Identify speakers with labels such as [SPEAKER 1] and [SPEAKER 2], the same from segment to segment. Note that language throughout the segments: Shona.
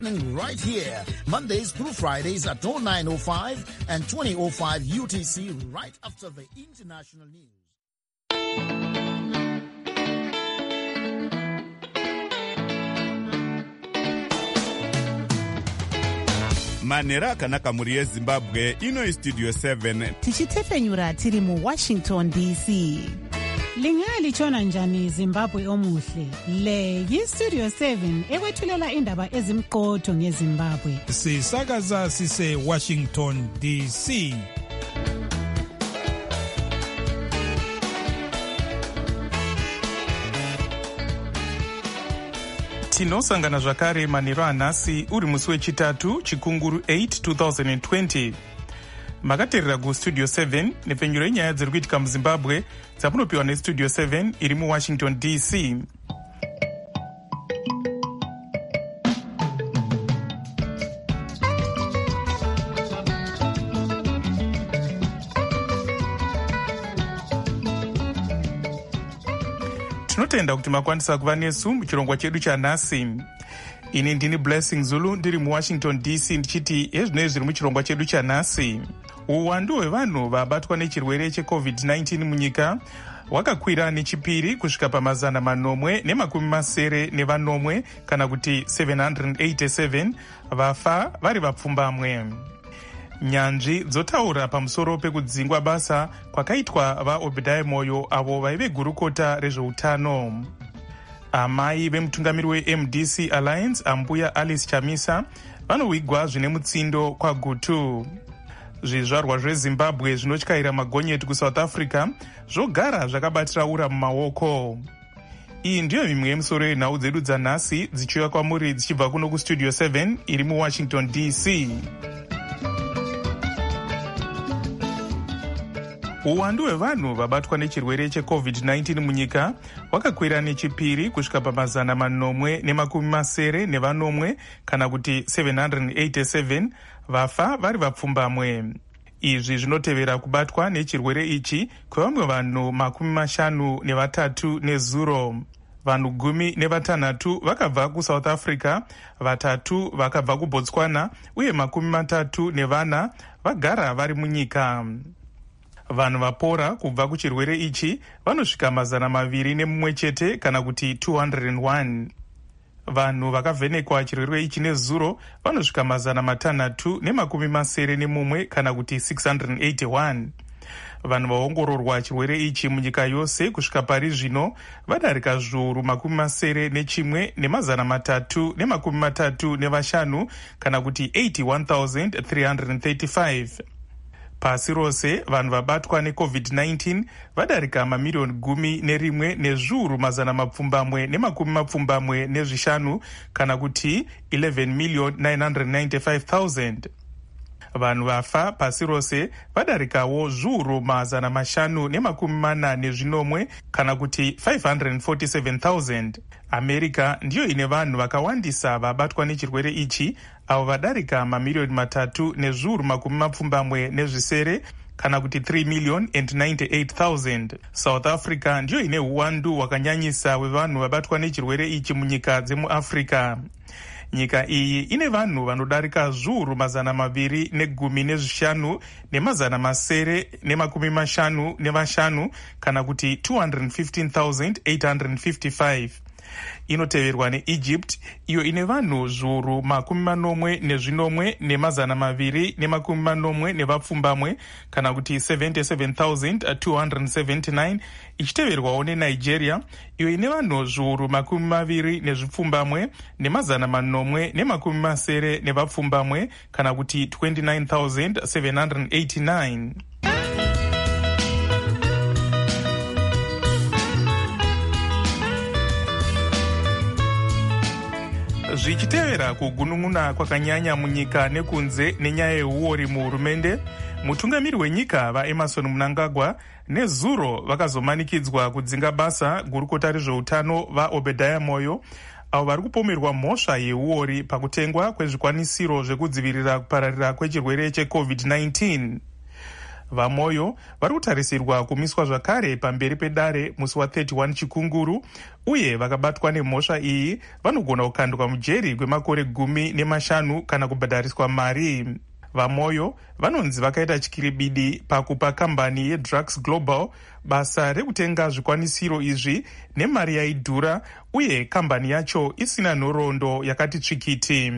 [SPEAKER 1] Right here, Mondays through Fridays at 09:05 and 20:05 UTC, right after the international news.
[SPEAKER 2] Manera akanaka muri yeZimbabwe ino Studio 7
[SPEAKER 3] tichitefenyura tiri mu Washington DC.
[SPEAKER 4] Lingali chona njani Zimbabwe omuhle. Le yi Studio 7 ekwethulela indaba ezimqotho ngeZimbabwe.
[SPEAKER 5] Sisakaza sise Washington DC.
[SPEAKER 6] Tinosangana zvakare manheru anhasi uri musi wechitatu chikunguru 8 2020. Makateerera kustudio 7 nepfenyuro yenyaya dziri kuitika muZimbabwe dzamunopiwa nestudio 7 iri muWashington DC. Tinotenda kuti makwanisa kuva nesu muchirongwa chedu chanhasi. Ini ndini Blessing Zulu ndiri muWashington DC ndichiti ezvinoi zviri muchirongwa chedu chanhasi. Uwandu hwevanhu vabatwa nechirwere cheCovid-19 munyika hwakakwira nechipiri kusvika pa990 kana kuti 787 vafa vari vapfumbamwe. Nyanzvi dzotaura pamusoro pekudzingwa basa kwakaitwa vaObadiah Moyo avo vaive gurukota rezveutano. Amai vemutungamiri weMDC Alliance ambuya Alice Chamisa vanovigwa zvine mutsindo kwagutu. Zvizvarwa zveZimbabwe zvinotyaira magonyeti kuSouth Africa zvogara zvakabatira ura mumaoko. Iyi ndiyo mimwe yemisoro yenhau dzedu dzanhasi dzichiuya kwamuri dzichibva kuno kustudio 7 iri muWashington DC. Uwandu hwevanhu vabatwa nechirwere cheCovid-19 munyika hwakakwira nechipiri kusvika pa990 kana kuti 787 vafa vari vapfumbamwe. Izvi zvinotevera kubatwa nechirwere ichi kwevamwe vanhu 53 nezuro. Vanhu 16 vakabva kuSouth Africa, 3 vakabva kuBotswana uye 34 vagara vari munyika. Vanhu vapora kubva kuchirwere ichi vanosvika 201 kana kuti 201. Vanhu vakavhenekwa chirwere ichi nezuro vanosvika 691 kana kuti 681. Vanhu vaongororwa chirwere ichi munyika yose kusvika pari zvino vadarika zviuru 71,335 kana kuti 81,335. Pasi rose vanhu vabatwa neCovid-19 vadarika mamirioni 11 nezviuru 745 kana kuti 11,995,000. Vanhu vafa pasi rose vadarikawo zviuru 540 kana kuti 547,000. America ndiyo ine vanhu vakawandisa vabatwa nechirwere ichi avo vadarika mamirioni 3 nezviuru 70 kana kuti 3,098,000. South Africa ndiyo ine uwandu hwakanyanyisa hwevanhu vabatwa nechirwere ichi munyika dzemuAfrica. Nyika iyi ine vanhu vanodarika zviuru 215 ne755 kana kuti 215,855. Inoteverwa neEgypt iyo ine vanhu zviuru 40 ne240 nevapfumbamwe kana kuti 77,279, ichiteverwawo neNigeria iyo ine vanhu zviuru 20 nezvipfumbamwe ne870 nevapfumbamwe kana kuti 29,789. Zvichitevera kugunun'una kwakanyanya munyika nekunze nenyaya yeuori muhurumende, mutungamiri wenyika vaEmerson Mnangagwa nezuro vakazomanikidzwa kudzinga basa gurukota rezveutano vaObadiah Moyo avo vari kupomerwa mhosva yeuori pakutengwa kwezvikwanisiro zvekudzivirira kupararira kwechirwere cheCovid-19. vamoyo vari kutarisirwa kumiswa zvakare pamberi pedare musi wa31 chikunguru, uye vakabatwa nemhosva iyi vanogona kukandwa mujeri kwemakore 15 kana kubhadhariswa mari. Vamoyo vanonzi vakaita chikiribidi pakupa kambani yeDrugs Global basa rekutenga zvikwanisiro izvi nemari yaidhura, uye kambani yacho isina nhoroondo yakati tsvikiti.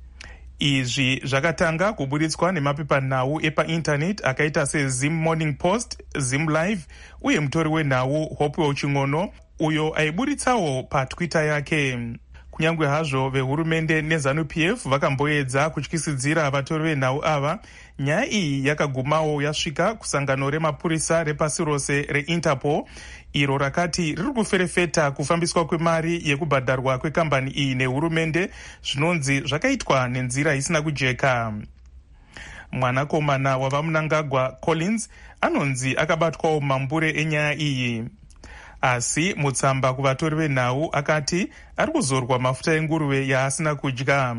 [SPEAKER 6] Izvi zvakatanga kuburitswa nemapepanhau epaindaneti akaita seZim Morning Post, Zim Live uye mutori wenhau Hopewell Chingono, uyo aiburitsawo paTwitter yake. Kunyange hazvo vehurumende neZANU-PF vakamboedza kutyisidzira vatori venhau ava, nyaya iyi yakagumawo yasvika kusangano remapurisa repasi rose reInterpol, iro rakati riri kuferefeta kufambiswa kwemari yekubhadharwa kwekambani iyi nehurumende, zvinonzi zvakaitwa nenzira isina kujeka. Mwanakomana wavamunangagwa Collins anonzi akabatwawo mambure enyaya iyi. Asi mutsamba kuvatori venhau akati ari kuzorwa mafuta enguruve yaasina kudya.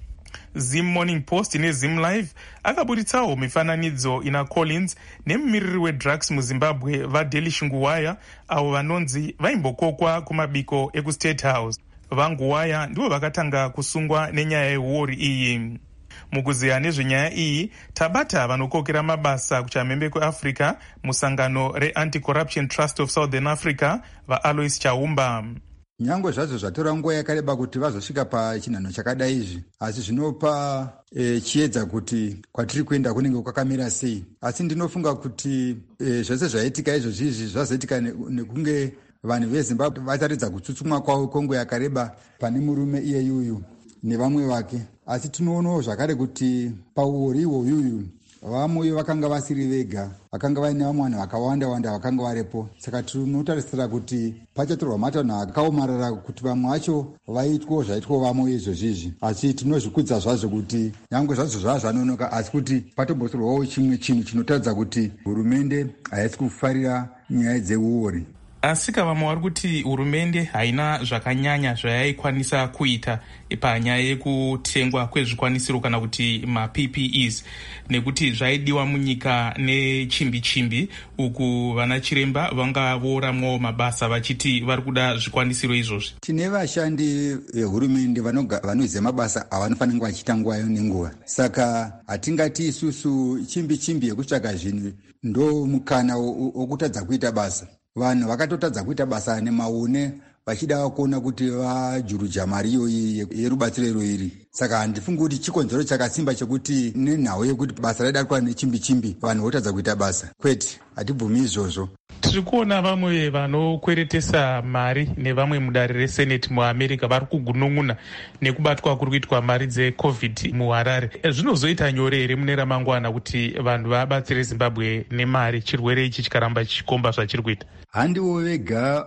[SPEAKER 6] Zim Morning Post neZim Live akaburitsawo mifananidzo ina Collins nemumiriri wedrugs muZimbabwe vaDelish Nguwaya, avo vanonzi vaimbokokwa kumabiko ekuState House. VaNguwaya ndivo vakatanga kusungwa nenyaya yehuori iyi. Mukuziya nezvenyaya iyi, tabata vanokokera mabasa kuchamhembe kweAfrica musangano reAnti-Corruption Trust of Southern Africa, vaAlois Chaumba.
[SPEAKER 7] Nyange zvazvo zvatora nguva yakareba kuti vazosvika pachinhanho chakadai izvi, asi zvinopa chiedza kuti kwatiri kuenda kunenge kwakamira sei. Asi ndinofunga kuti zvose zvaitika izvozvi zvazoitika nekunge vanhu veZimbabwe vataridza kutsutsumwa kwavo kwenguva yakareba pane murume iyeyuyu nevamwe vake. Asi tinoonawo zvakare kuti pauori ihwoyuyu vamoyo vakanga vasiri vega, vakanga vaine vamwe vanhu vakawanda vakanga varipo. Saka tinotarisira kuti pachatorwa matanho akaomarara kuti vamwe vacho vaitwawo zvaitwawo vamoyo izvozvizvi. Asi tinozvikudza zvazvo kuti nyange zvazvo zvanonoka, asi kuti patombotorwawo chimwe chinhu chinotaridza kuti hurumende haisi kufarira nyaya dzeuori.
[SPEAKER 6] Asi vamwe vari kuti hurumende haina zvakanyanya zvayaikwanisa kuita panyaya yekutengwa kwezvikwanisiro kana kuti maPPEs, nekuti zvaidiwa munyika nechimbi-chimbi, uku vana chiremba vangavoramwawo mabasa vachiti vari kuda zvikwanisiro izvozvi.
[SPEAKER 7] Tine vashandi vehurumende vanoziva mabasa avanofanira vachiita nguva nenguva. Saka hatingati isusu chimbi-chimbi yekutsvaga zvinhu ndo mukana wokutadza kuita basa. Vanhu vakatotadza kuita basa nemaune vachida kuona kuti vajuruja mari iyoyi yerubatsiro iri. Saka handifungi kuti chikonzero chakasimba chekuti nenhau yekuti basa raidatwa nechimbi-chimbi vanhu votadza kuita basa. Kwete, hatibvumi izvozvo.
[SPEAKER 6] Tiri kuona vamwe vanokweretesa mari nevamwe mudare reseneti muAmerica vari kugunun'una nekubatwa kuri kuitwa mari dzeCovid muHarare. Zvinozoita nyore here mune ramangwana kuti vanhu vabatsire Zimbabwe nemari, chirwere ichi chikaramba chichikomba zvachiri kuita?
[SPEAKER 7] Handivo vega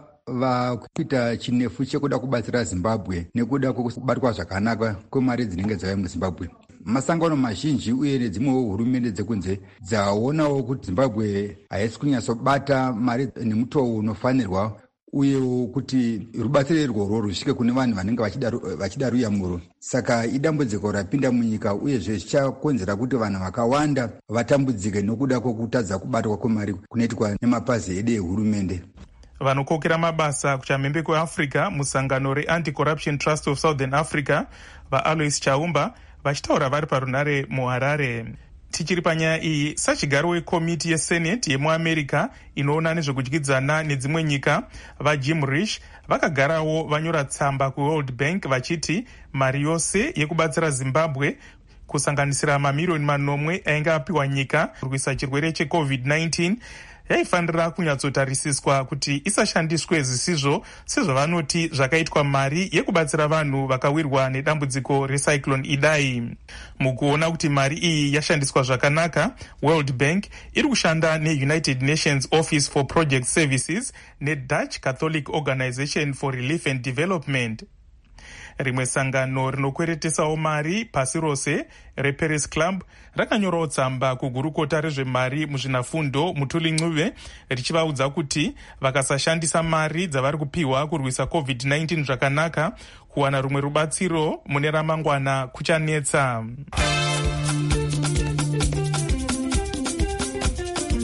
[SPEAKER 7] vakuita chinefu chekuda kubatsira Zimbabwe nekuda kubatwa zvakanaka kwemari dzinenge dzauya muZimbabwe. Masangano mazhinji uye nedzimwewo hurumende dzekunze dzaonawo kuti Zimbabwe haisi kunyatsobata mari nemutoo unofanirwa, uyewo kuti rubatsiro irworwo rusvike kune vanhu vanenge vachida ruyamuro. Saka idambudziko rapinda munyika, uyezve zvichakonzera kuti vanhu vakawanda vatambudzike nokuda kwokutadza kubatwa kwemari kunoitwa nemapazi edu ehurumende.
[SPEAKER 6] Vanokokera mabasa kuchamhembe kweAfrica musangano reAnti-Corruption Trust of Southern Africa, vaAlois Chaumba, vachitaura vari parunare muHarare. Tichiri panyaya iyi, sachigaro wekomiti yeseneti yemuAmerica inoona nezvekudyidzana nedzimwe nyika, vaJim Risch vakagarawo vanyora tsamba kuWorld Bank vachiti mari yose yekubatsira Zimbabwe, kusanganisira mamirioni 9 ainge apiwa nyika kurwisa chirwere cheCovid-19, yaifanira kunyatsotarisiswa kuti isashandiswe zvisizvo sezvavanoti zvakaitwa mari yekubatsira vanhu vakawirwa nedambudziko recyclone Idai. Mukuona kuti mari iyi yashandiswa zvakanaka, World Bank iri kushanda neUnited Nations Office for Project Services neDutch Catholic Organization for Relief and Development. Rimwe sangano rinokweretesawo mari pasi rose, reParis Club, rakanyorawo tsamba kugurukota rezvemari muzvinafundo Mutuli Ncube richivaudza kuti vakasashandisa mari dzavari kupiwa kurwisa COVID-19 zvakanaka, kuwana rumwe rubatsiro mune ramangwana kuchanetsa.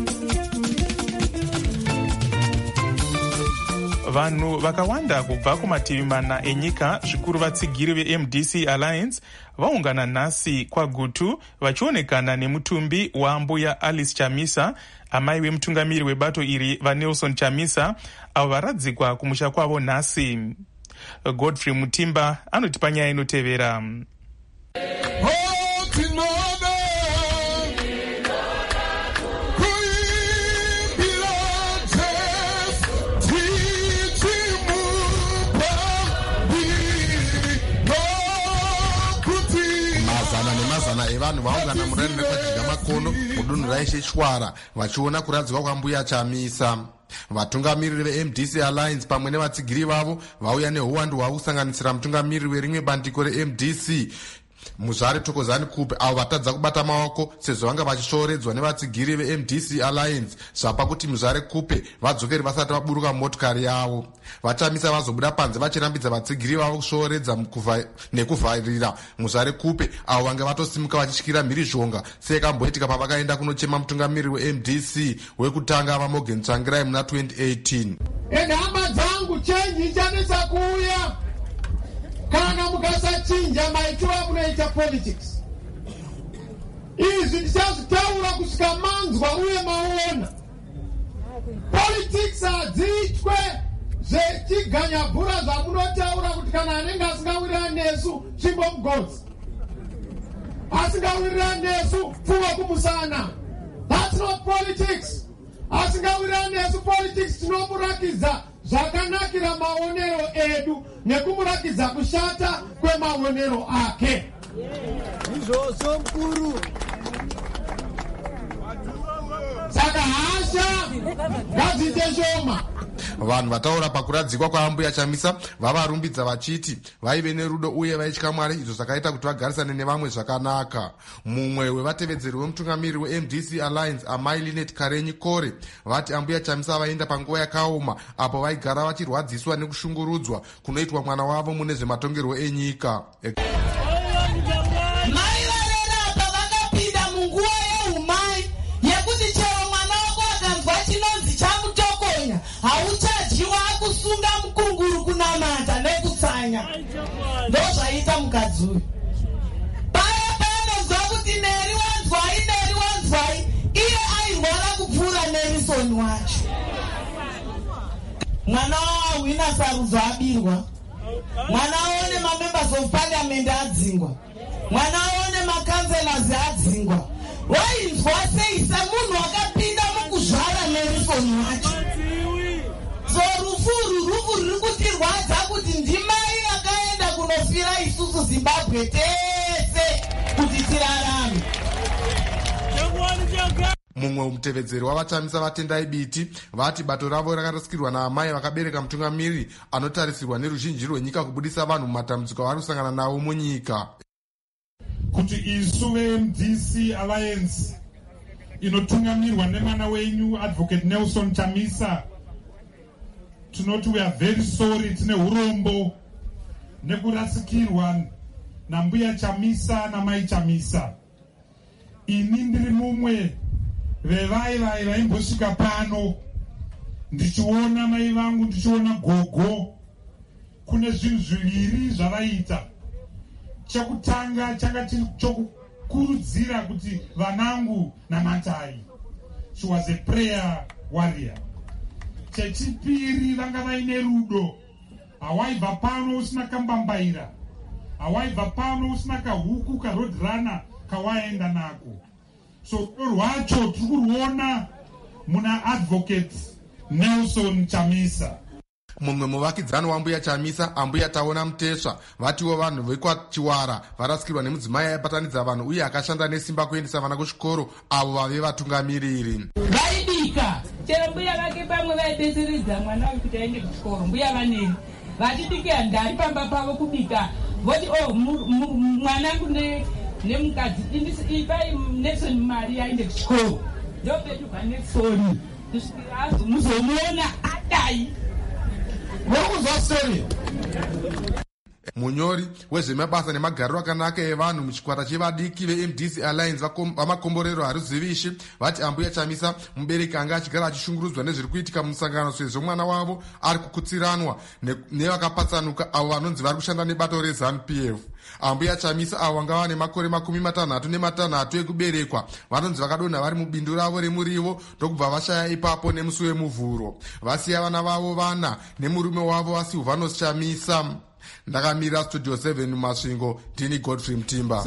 [SPEAKER 6] vanhu vakawanda kubva kumativi mana enyika, zvikuru vatsigiri veMDC Alliance, vaungana nhasi kwaGutu vachionekana nemutumbi waambuya Alice Chamisa, amai vemutungamiri webato iri vaNelson Chamisa, avo varadzikwa kumusha kwavo nhasi. Godfrey Mutimba anotipa nyaya inotevera.
[SPEAKER 8] Vanhu vaungana murani rekwadyiga makono mudunhu raishe Chwara vachiona kuradzikwa kwambuya Chamisa. Vatungamiriri veMDC Alliance pamwe nevatsigiri vavo vauya neuwandu hwavo kusanganisira mutungamiriri werimwe bandiko reMDC Muzvare Thokozani Kupe, avo vatadza kubata maoko sezvo vanga vachishoredzwa nevatsigiri veMDC Alliance zvapa kuti Muzvare Kupe vadzokeri vasati vaburuka motokari yavo. Vachamisa vazobuda panze vachirambidza vatsigiri vavo kushoredza nekuvharira Muzvare Kupe, avo vanga vatosimuka vachityira mhirizhonga sekamboitika pavakaenda kunochema mutungamiriri weMDC wekutanga vaMorgan Tsvangirai muna 2018.
[SPEAKER 9] Hama dzangu chenji chanetsa kuuya kana mukasachinja maitiro amunoita politics. Izvi ndichazvitaura kusvika manzwa uye maona. Politics hadziitwe zvechiganyabhura zvamunotaura kuti kana anenge asingawirirani nesu tsvimbo mugodzi, asingawirirani nesu pfuwa kumusana. That's not politics. Asingawirirani nesu politics tinomurakidza zvakanakira maonero edu nekumurakidza kushata kwemaonero ake. Izvozvo mukuru. Saka hasha ngadziite shoma.
[SPEAKER 8] Vanhu vataura pakuradzikwa kwaambuya Chamisa vavarumbidza vachiti vaive nerudo uye vaitya Mwari, izvo zvakaita kuti vagarisane nevamwe zvakanaka. Mumwe wevatevedzeri wemutungamiriri weMDC Alliance, amai Linet Karenyi Kore, vati ambuya Chamisa vaenda panguva yakaoma apo vaigara vachirwadziswa nekushungurudzwa kunoitwa mwana wavo mune zvematongerwo enyika.
[SPEAKER 9] Hauchadyiwa kusunga mukunguru kunamata nekutsanya. Ndozvaita mukadzi uyu. Paya paanonzwa kuti Neri wanzwai, iye airwara kupfuura Nelson wacho. Mwana wawo inasarudzo abirwa. Mwana wawo nemamembers of parliament adzingwa. Mwana wawo nemakanzelazi adzingwa. Wainzwa sei semunhu wakapinda mukuzvara Nelson wacho. So rufu ruri kutirwadza kuti ndimai akaenda kunofira isusu Zimbabwe tese kuti tirarame.
[SPEAKER 8] Mumwe mutevedzeri wavachamisa vatendai biti vati bato ravo rakarasikirwa naamai vakabereka mutungamiriri anotarisirwa neruzhinji rwenyika kubudisa vanhu mumatambudziko avari kusangana nawo munyika.
[SPEAKER 5] Kuti isu veMDC Alliance inotungamirwa nemwana wenyu Advocate Nelson Chamisa, tunoti we are very sorry, tine urombo nekurasikirwa nambuya Chamisa namai Chamisa. Ini ndiri mumwe vevai vaimbosvika pano ndichiona mai vangu, ndichiona gogo. Kune zvinhu zviviri zvavaita. Chekutanga changa chokukurudzira kuti vanangu namatai. She was a prayer warrior. Chechipiri vanga vaine rudo. Hawaibva pano usina kambambaira. Hawaibva pano usina kahuku karoadrunner kawaenda nako. So rwacho tiri kuruona muna Advocate Nelson Chamisa.
[SPEAKER 8] Mumwe muvakidzani wambuya Chamisa, ambuya Taona Mutesva, vatiwo vanhu vekwaChiwara varasikirwa nemudzimai aibatanidza vanhu uye akashanda nesimba kuendesa vana kuchikoro, avo vave vatungamiriri.
[SPEAKER 10] Vaibika chero mbuya vake pamwe vaibetseredza mwana kuti aende kuchikoro. Mbuya vaneni vachibika ndari pamba pavo kubika, voti mwanangu nemukadzi ipai Nelson mari aende kuchikoro. Ndopetuka Nelson kusvikira muzomuona adai.
[SPEAKER 8] Munyori wezvemabasa nemagariro akanaka evanhu muchikwata chevadiki veMDC Alliance vamakomborero haruzivishi vati ambuya Chamisa mubereki anga achigara achishungurudzwa nezviri kuitika mumusangano sezvo mwana wavo ari kukutsiranwa nevakapatsanuka avo vanonzi vari kushanda nebato reZANU-PF. Ambuya Chamisa avo vanga vane makore 66 ekuberekwa vanonzi vakadonha vari mubindu ravo remurivo ndokubva vashaya ipapo nemusi wemuvhuro. Vasiya vana vavo 4 nemurume wavo vaSilvanus Chamisa. Ndakamira Studio 7 mumasvingo ndini Godfrey Mtimba.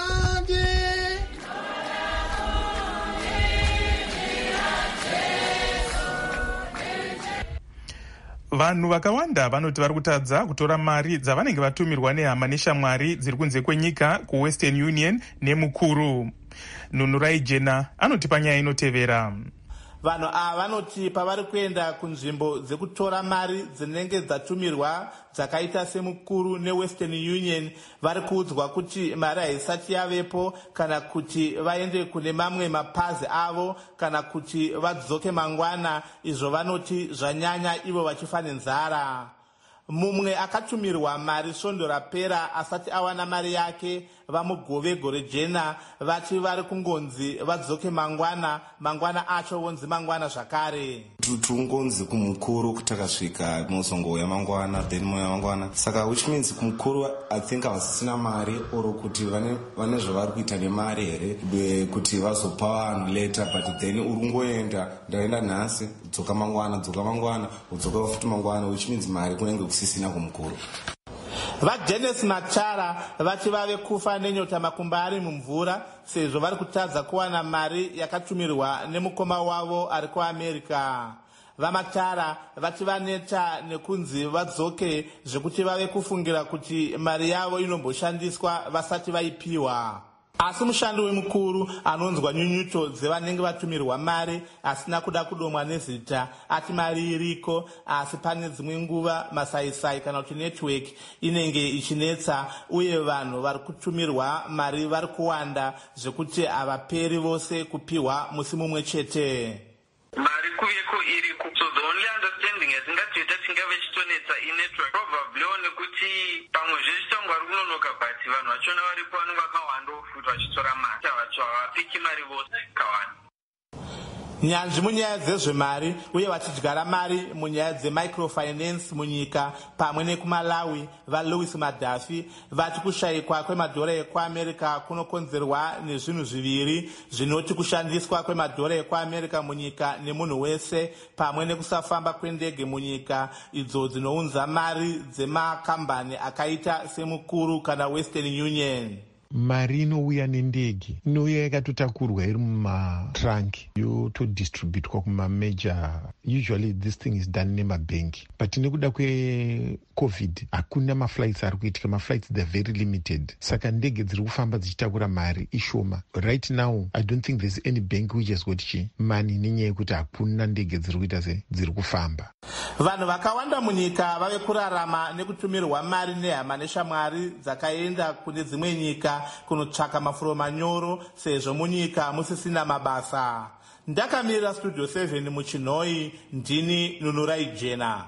[SPEAKER 6] Vanhu vakawanda vanoti vari kutadza kutora mari dzavanenge vatumirwa nehama neshamwari dziri kunze kwenyika kuWestern Union nemukuru. Nunurai Jena anoti panyaya inotevera.
[SPEAKER 11] Vanhu ava vanoti pavari kuenda kunzvimbo dzekutora mari dzinenge dzatumirwa dzakaita semukuru neWestern Union vari kuudzwa kuti mari haisati yavepo kana kuti vaende kune mamwe mapazi avo kana kuti vadzoke mangwana. Izvo vanoti zvanyanya ivo vachifa nenzara. Mumwe akatumirwa mari svondo rapera asati awana mari yake vamugove gore jena vati vari kungonzi vadzoke mangwana acho vonzi mangwana zvakare.
[SPEAKER 12] Tungonzi kumukuru kuti akasvika muzongouya mangwana then moya mangwana, saka which means kumukuru I think havasisina mari oro kuti vane zvavari kuita nemari here kuti vazopa vanhu later, but then urungoenda ndaenda nhasi dzoka mangwana udzoka futi mangwana, which means mari kunenge kusisina kumukuru.
[SPEAKER 11] VaDennis Machara vati vave kufa nenyota makumba ari mumvura sezvo vari kutadza kuwana mari yakatumirwa nemukoma wavo ari kuAmerica. VaMachara vati vaneta nekunzi vadzoke zvekuti vave kufungira kuti mari yavo inomboshandiswa vasati vaipiwa. Asi mushandi wemukuru anonzwa nyunyuto dzevanenge vatumirwa mari asina kuda kudomwa nezita ati mari iriko, asi pane dzimwe nguva masaisai kana kuti network inenge ichinetsa uye vanhu vari kutumirwa mari vari kuwanda zvekuti havaperi vose kupiwa musi mumwe chete.
[SPEAKER 13] Mari kuveko iriko, so the only understanding yatingatoita tingave chitonetsa inetwork probably nekuti pamwe zvezvitongwa ri kunonoka but vanhu vachona varipo vanenge vakawanda futi vachitora mari havapiki mari vose kawanda.
[SPEAKER 11] Nyanzvi munyaya dzezvemari uye vachidyara mari munyaya dzemicrofinance munyika pamwe nekuMalawi vaLewis Madafi vati kushayikwa kwemadhora ekuAmerica kunokonzerwa nezvinhu zviviri zvinoti kushandiswa kwemadhora ekuAmerica munyika nemunhu wese pamwe nekusafamba kwendege munyika idzo dzinounza mari dzemakambani akaita semukuru kana Western Union.
[SPEAKER 14] Mari inouya nendege, inouya yakatotakurwa iri mumatrunk yotodistributwa kumamajor. Usually this thing is done nemabhengi, but nekuda kweCovid hakuna maflights ari kuitika, maflights they're very limited, saka ndege dziri kufamba dzichitakura mari ishoma. Right now I don't think there's any bank which has got money nenyaya yekuti hakuna ndege dziri kuita dziri kufamba.
[SPEAKER 11] Vanhu vakawanda munyika vave kurarama nekutumirwa mari nehama neshamwari dzakaenda kune dzimwe nyika kunotsvaka mafuro manyoro sezvo munyika musisina mabasa. Ndakamirira Studio 7 muChinoi, ndini Nunurai Jena.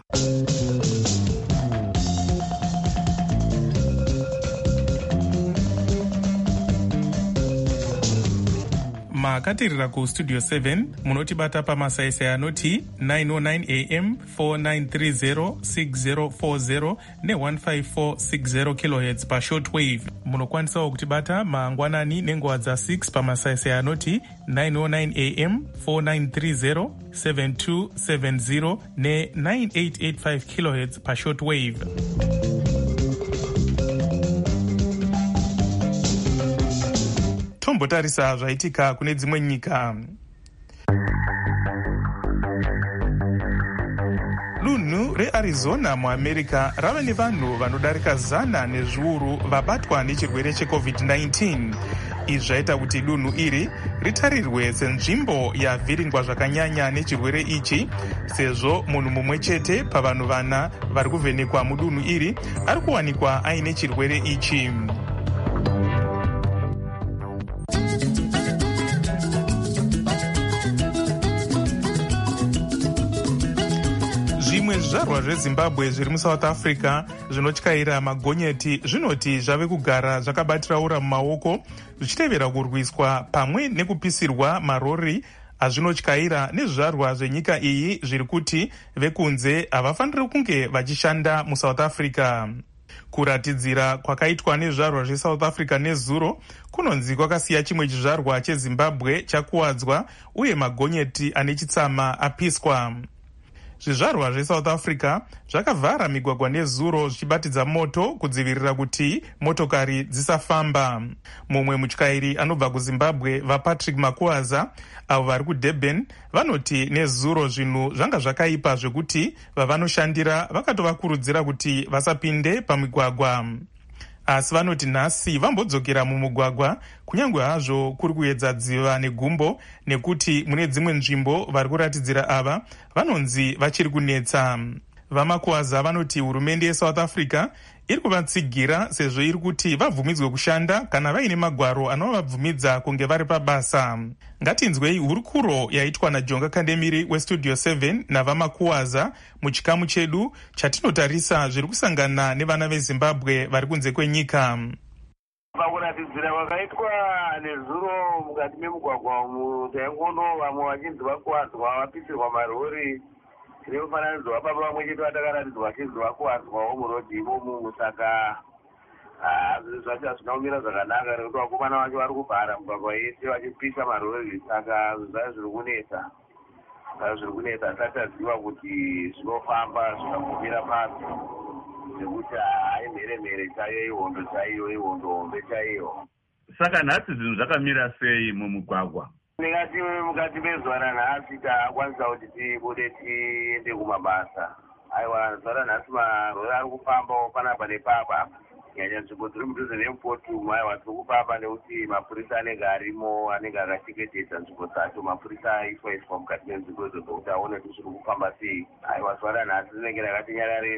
[SPEAKER 6] Makatirira kuStudio 7 munotibata pamasaisai anoti 909 AM 4930 6040 ne15460 kHz pashortwave. Munokwanisawo kutibata mangwanani nenguva dza6 pamasaisai anoti 909 AM 4930 7270 ne9885 kHz pashortwave. Tombotarisa zvaitika kune dzimwe nyika. Dunhu reArizona muAmerica rava nevanhu vanodarika 100 nezviuru vabatwa nechirwere cheCovid-19. Izvi zvaita kuti dunhu iri ritarirwe senzvimbo yavhiringwa zvakanyanya nechirwere ichi, sezvo munhu mumwe chete pavanhu 4 vari kuvhenekwa mudunhu iri ari kuwanikwa aine chirwere ichi. Zvimwe zvizvarwa zvezimbabwe zviri musouth africa zvinotyaira magonyeti zvinoti zvave kugara zvakabatiraura mumaoko zvichitevera kurwiswa pamwe nekupisirwa marori azvinotyaira nezvizvarwa zvenyika iyi zviri kuti vekunze havafaniri kunge vachishanda musouth africa. Kuratidzira kwakaitwa nezvizvarwa zvesouth africa nezuro kunonzi kwakasiya chimwe chizvarwa chezimbabwe chakuwadzwa uye magonyeti ane chitsama apiswa. Zvizvarwa zvesouth africa zvakavhara migwagwa nezuro zvichibatidza moto kudzivirira kuti motokari dzisafamba. Mumwe mutyairi anobva kuzimbabwe vapatrick makuaza avo vari kudurban vanoti nezuro zvinhu zvanga zvakaipa zvekuti vavanoshandira vakatovakurudzira kuti vasapinde pamigwagwa. Asi vanoti nhasi vambodzokera mumugwagwa kunyange hazvo kuri kuedza dziva negumbo nekuti mune dzimwe nzvimbo vari kuratidzira ava vanonzi vachiri kunetsa. Vamakuaza vanoti hurumende yeSouth Africa iri kuvatsigira sezvo iri kuti vabvumidzwe kushanda kana vaine magwaro anovabvumidza kunge vari pabasa. Ngatinzwei hurukuro yaitwa naJonga Kandemiri weStudio 7 navamakuaza muchikamu chedu chatinotarisa zviri kusangana nevana veZimbabwe vari kunze kwenyika.
[SPEAKER 15] Pakuratidzira kwakaitwa nezuro mukati memugwagwa umu taingono vamwe vachinzi vakuwadzwa vapisirwa marori nemufananidzo wababa vamwe chete vatakaratidzwa vachinzi vakuwadzwawo murodhi imomu. Saka zvacho hazvina kumira zvakanaka nekuti vakomana vacho vari kubhara mugwagwa yese vachipisa marori. Saka zvazvo zviri kunetsa asati aziva kuti zvinofamba zvikagumira pasi nekuti haimheremhere chaiyo ihondo chaiyo ihondo hombe chaiyo.
[SPEAKER 16] Saka nhasi zvinhu zvakamira sei mumugwagwa?
[SPEAKER 15] Ndingati mukati mezuva ranhasi takwanisa kuti tibude tiende kumabasa. Aiwa zuva ranhasi marori ari kufambawo panapa nepapa kunyanya nzvimbo dziri mudhuze nemupoti umwe. Aiwa tiri kufamba nekuti mapurisa anenge arimo anenge akachengetedza nzvimbo dzacho. Mapurisa aiswa mukati menzvimbo idzo dzokuti aone kuti zviri kufamba sei. Aiwa zuva ranhasi rinenge rakati nyarare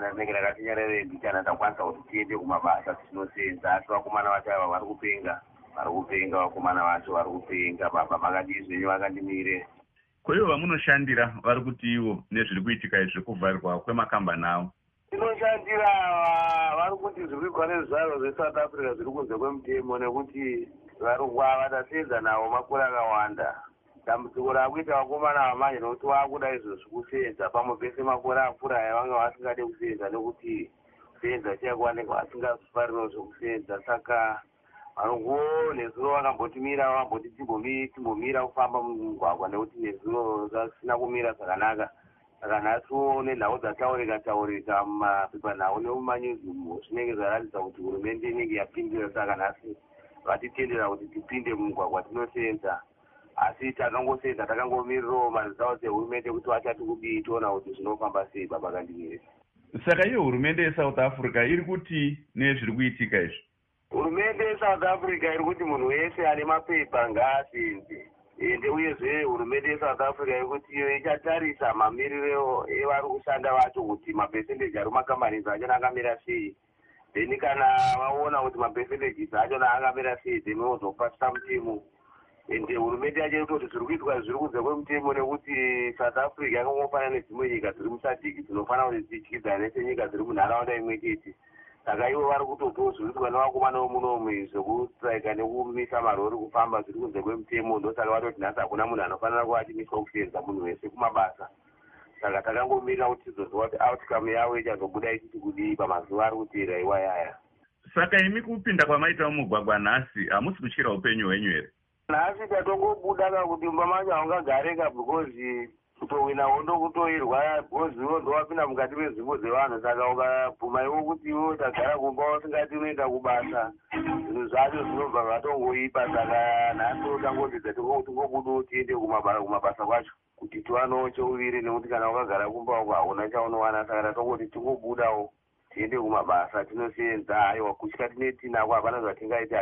[SPEAKER 15] mbichana takwanisa kuti tiende kumabasa tinosenza. Asi vakomana vacho ava vari kupenga vakomana vacho vari kupenga. Baba makadii zvenyu vakandimire.
[SPEAKER 16] Kwaivo vamunoshandira vari kuti ivo nezviri kuitika izvi kuvharirwa kwemakambani avo?
[SPEAKER 15] Tinoshandira vari kuti zviri kuitwa nezvizvarwa zveSouth Africa zviri kunze kwemutemo nekuti vatasenza navo makore akawanda. Dambudziko rakuita vakomana vamanje nokuti vakuda izvozvi kusenza pamwe pese makore akura vanga vasingade kusenza nekuti kusenza chako vanenge vasingafaririwo zvekusenza. Saka vanongo nezuro vakambotimira vamboti timbomira kufamba mumugwagwa nekuti nezuro zvisina kumira zvakanaka. Saka nhasiwo nenhau dzataurika mumapepanhau nemumanyuzimu zvinenge zvaratidza kuti hurumende inenge yapindira. Saka nhasi vatitendera kuti tipinde mumugwagwa tinosenza. Asi takangosenza takangomirirawo marizautsi ehurumende kuti vachati kudii toona kuti zvinofamba sei. Baba Kandimire.
[SPEAKER 16] Saka iyo hurumende yeSouth Africa iri kuti nezviri kuitika izvi?
[SPEAKER 15] Hurumende yeSouth Africa iri kuti munhu wese ane mapepa ngaasenze. Ende uyezve hurumende yeSouth Africa iri kuti iyo ichatarisa mamiriro evari kushanda vacho kuti mapesendeji ari mumakambani achona akamira sei. Then kana vaona kuti mapesendeji achona akamira sei then vozopasisa mutemo. Ende hurumende yacho irikutoti zviri kuitwa zviri kunze kwemutemo nekuti South Africa yakangofanana nedzimwe nyika dziri musadhiki dzinofanira kuti dzidyidzane senyika dziri munharaunda imwe chete. Saka ivo vari kutotowo zviri kuitwa nevakomana vomunomu zvekustraika nekumisa marori kufamba zviri kunze kwemutemo. Ndosaka vatoti nhasi hakuna munhu anofanira kuva achimiswa kusenza munhu wese kumabasa. Saka takangomirira kuti tizozwa kuti outcome yavo ichazobuda ichiti kudii pamazuva ari kuteera iwayaya.
[SPEAKER 16] Saka imi kupinda kwamaita mumugwagwa nhasi hamusi kutyira upenyu hwenyu here?
[SPEAKER 15] Nhasi tatongobuda kakuti mumba macho haungagareka because kutowina hondo kutoirwa because iwo ndowapinda mukati menzvimbo dzevanhu. Saka ukabvuma iwo kuti iwo tagara kumba usingati unoenda kubasa zvinhu zvacho zvinobva zvatongoipa. Saka nhasi tangotidza tingobudawo tiende kumabasa kwacho kuti tiwanawo cheuviri nekuti kana ukagara kumba uko hauna chaunowana. Saka tatongoti tingobudawo tiende kumabasa tinosenza. Aiwa kutya tinetinako hapana zvatingaita.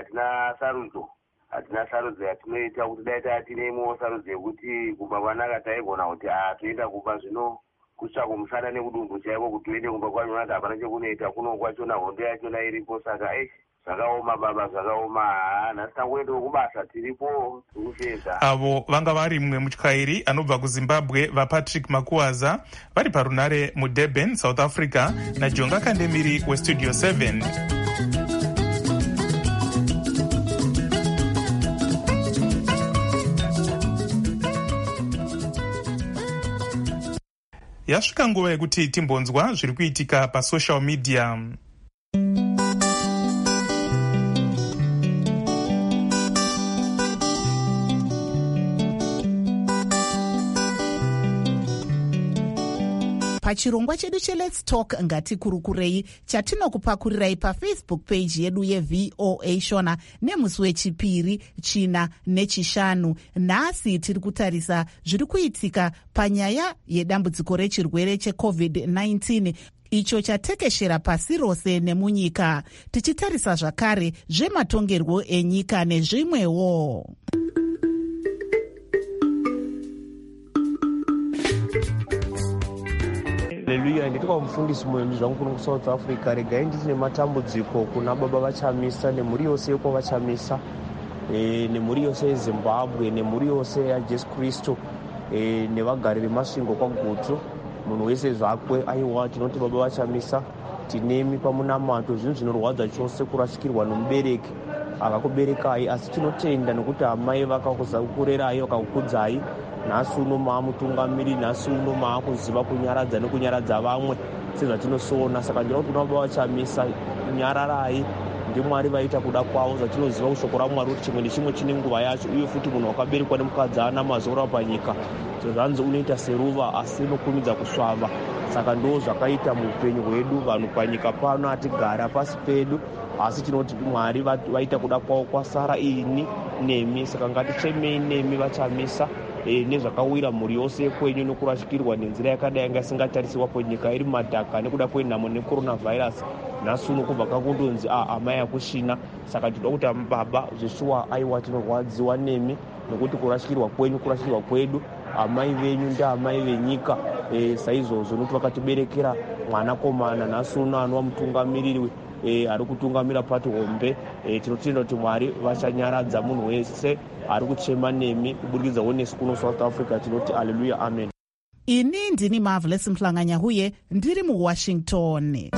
[SPEAKER 15] Hatina sarudzo yatinoita kuti dai tatinemo sarudzo yekuti kumba kwanaka taigona kuti toenda kumba zvino kutsvaka kumusana nekudumbu chaiko kuti toende kumba kwacho nati hapana chekunoita kuno kwachona hondo yachona iripo. Saka zvakaoma baba, zvakaoma. Nhasi tangoenda kubasa, tiripo tikufedza.
[SPEAKER 6] Avo vanga vari mumwe mutyairi anobva kuZimbabwe vaPatrick Makuwaza vari parunare muDurban, South Africa, naJonga Kandemiri weStudio 7. Yasvika nguva yekuti timbonzwa zviri kuitika pasocial media.
[SPEAKER 3] Pachirongwa chedu cheLet's Talk ngatikurukurei chatinokupakurirai paFacebook page yedu yeVOA Shona nemusi wechipiri, china nechishanu. Nhasi tiri kutarisa zviri kuitika panyaya yedambudziko rechirwere cheCovid-19 icho chatekeshera pasi rose nemunyika, tichitarisa zvakare zvematongerwo enyika nezvimwewo.
[SPEAKER 17] Haleluya, nditwa mufundisi mwendu zvangu kuno kuSouth Africa. Regai nditi nematambudziko kuna baba vachamisa nemhuri yose yoko vachamisa, nemhuri yose yeZimbabwe, nemhuri yose yaJesu Kristu, nevagari vemasvingo kwaGutu, munhu wese zvakwe. Aiwa, tinoti baba vachamisa tinemi pamunamato, zvinhu zvinorwadza chose kurashikirwa nomubereki akakuberekai, asi tinotenda nokuti amai vakakurerai vakakukudzai. Nhasi uno maamutungamiri, nhasi uno maakuziva kunyaradza nekunyaradza vamwe sezvatinosoona. Saka ndinoda kuti baba vachamisa nyararai, ndiMwari vaita kuda kwavo. Zvatinoziva kushoko raMwari kuti chimwe nechimwe chine nguva yacho, uye futi munhu wakaberekwa nemukadzi ana mazora panyika zvanzi unoita seruva asi unokumidza kusvava. Saka ndo zvakaita muupenyu hwedu. Vanhu panyika pano hatigara pasi pedu, asi tinoti Mwari vaita kuda kwavo kwasara ini nemi. Saka ngatichemei nemi vachamisa nezvakawira mhuri yose yekwenyu nokurashikirwa nenzira yakadai yanga isingatarisiwa nyika iri madhaka nekuda kwenhamo necoronavirus. Nhasi uno kubva kakundonzi amai akushina. Saka tinoda kuti baba zveshuwa, aiwa tinorwadziwa nemi nokuti kurashikirwa kwenyu kurashikirwa kwedu. Amai venyu ndeamai venyika, saizvozvo nokuti vakatiberekera mwanakomana. Nhasi uno anova mutungamiriri ari kutungamira pati hombe. Tinotenda kuti Mwari vachanyaradza munhu wese ari kuchema nemi kuburikidzawo nesu kuno South Africa. Tinoti haleluya, amen.
[SPEAKER 3] Ini ndini Marvelous Mhlanganya-Huye ndiri muWashington.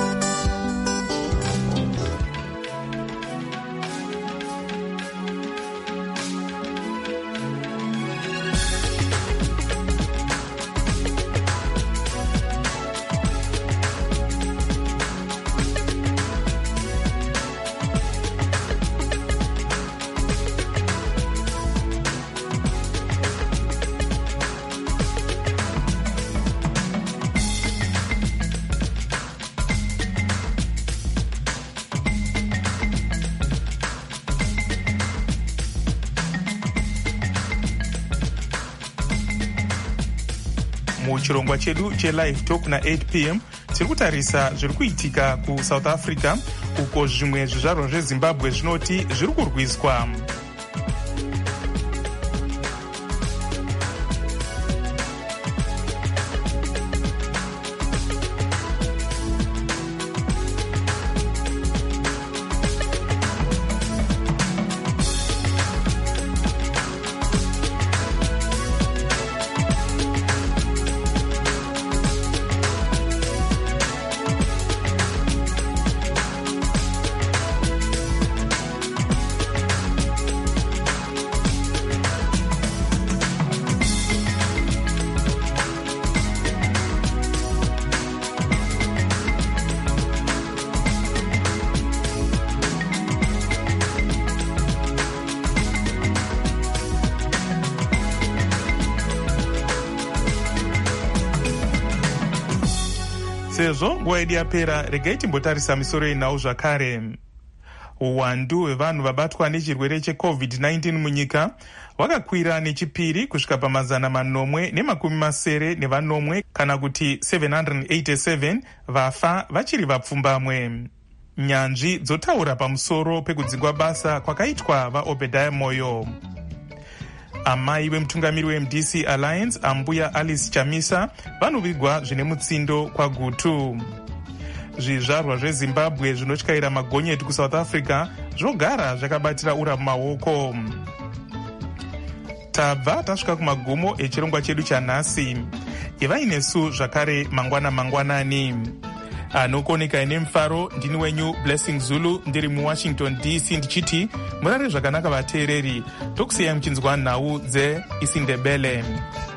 [SPEAKER 6] Muchirongwa chedu cheLive Talk na8 p.m. tiri kutarisa zviri kuitika kuSouth Africa, uko zvimwe zvizvarwa zveZimbabwe zvinoti zviri kurwiswa. Sezvo nguva yedu yapera, regai timbotarisa misoro inawo zvakare. Uwandu hwevanhu vabatwa nechirwere cheCovid-19 munyika hwakakwira nechipiri kusvika pa990 kana kuti 787 vafa vachiri vapfumbamwe. Nyanzvi dzotaura pamusoro pekudzingwa basa kwakaitwa vaObedaya Moyo. Amai vemutungamiri weMDC Alliance, ambuya Alice Chamisa, vanovigwa zvine mutsindo kwaGutu. zvizvarwa zvezimbabwe zvinotyaira magonyeti kusouth africa zvogara zvakabatira ura mumaoko. tabva tasvika kumagumo echirongwa chedu chanhasi. Ivai nesu zvakare mangwanani. Anokoneka ine mufaro ndini wenyu Blessing Zulu ndiri muWashington DC ndichiti murare zvakanaka vateereri. Tokusiyai muchinzwa nhau dzeIsindebele.